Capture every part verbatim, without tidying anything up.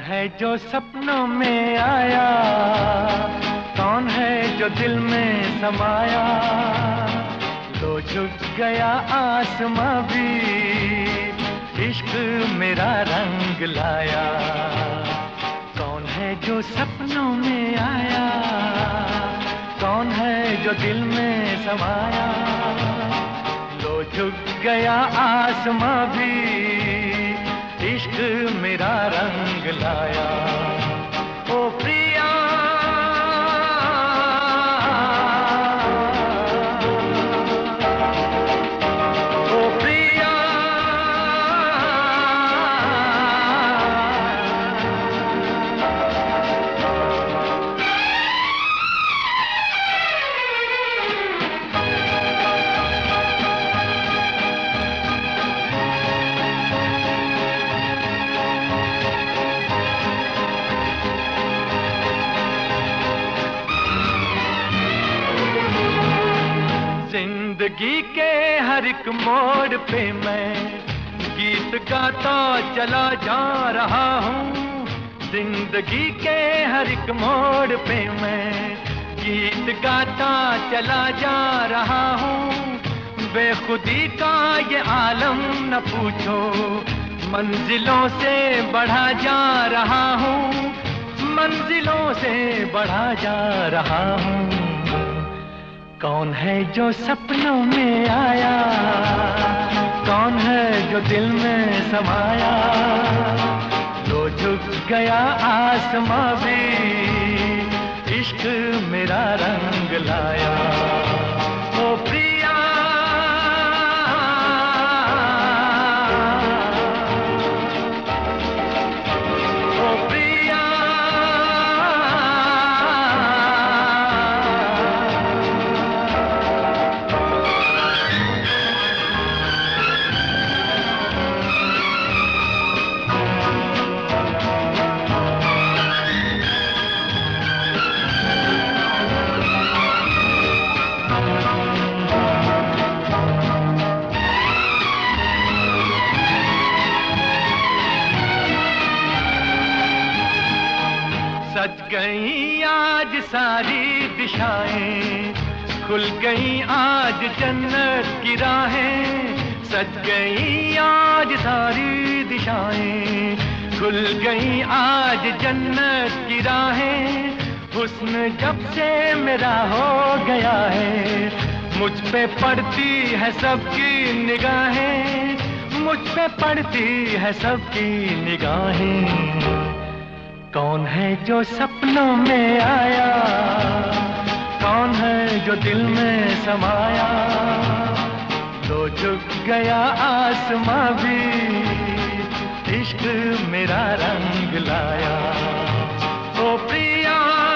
है जो सपनों में आया, कौन है जो दिल में समाया, लो झुक गया आसमां भी, इश्क मेरा रंग लाया। कौन है जो सपनों में आया, कौन है जो दिल में समाया, लो झुक गया आसमां भी, इश्क मेरा रंग लाया। ओ प्रिया ओ प्रिया जिंदगी के हर एक मोड़ पे मैं गीत गाता चला जा रहा हूँ। जिंदगी के हर एक मोड़ पे मैं गीत गाता चला जा रहा हूँ। बेखुदी का ये आलम न पूछो, मंजिलों से बढ़ा जा रहा हूँ, मंजिलों से बढ़ा जा रहा हूँ। कौन है जो सपनों में आया, कौन है जो दिल में समाया, लो झुक गया आसमां भी, इश्क मेरा रंग लाया। ओ प्रिया ओ प्रिया सज गई आज सारी दिशाएं, खुल गई आज जन्नत की राहें। सज गई आज सारी दिशाएं, खुल गई आज जन्नत की राहें। हुस्न जब से मेरा हो गया है, मुझ पे पड़ती है सबकी निगाहें, मुझ पे पड़ती है सबकी निगाहें। कौन है जो सपनों में आया, कौन है जो दिल में समाया, लो झुक गया आसमां भी, इश्क मेरा रंग लाया। ओ प्रिया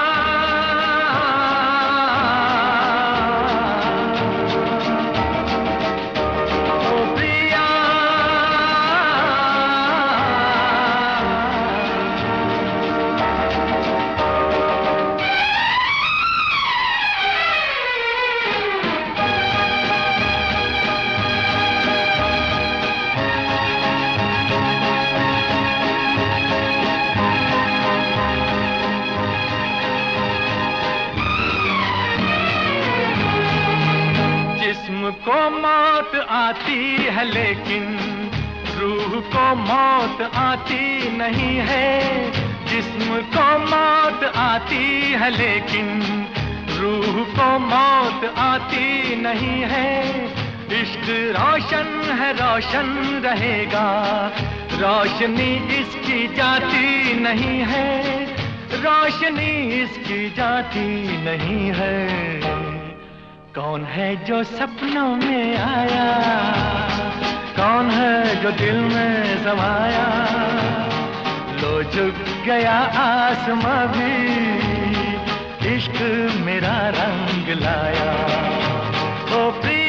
जिस्म को मौत आती है लेकिन रूह को मौत आती नहीं है। जिस्म को मौत आती है लेकिन रूह को मौत आती नहीं है। इश्क रोशन है रोशन रहेगा, रोशनी इसकी जाती नहीं है, रोशनी इसकी जाती नहीं है। कौन है जो सपनों में आया, कौन है जो दिल में समाया, लो झुक गया आसमां भी, इश्क मेरा रंग लाया। ओ प्रिया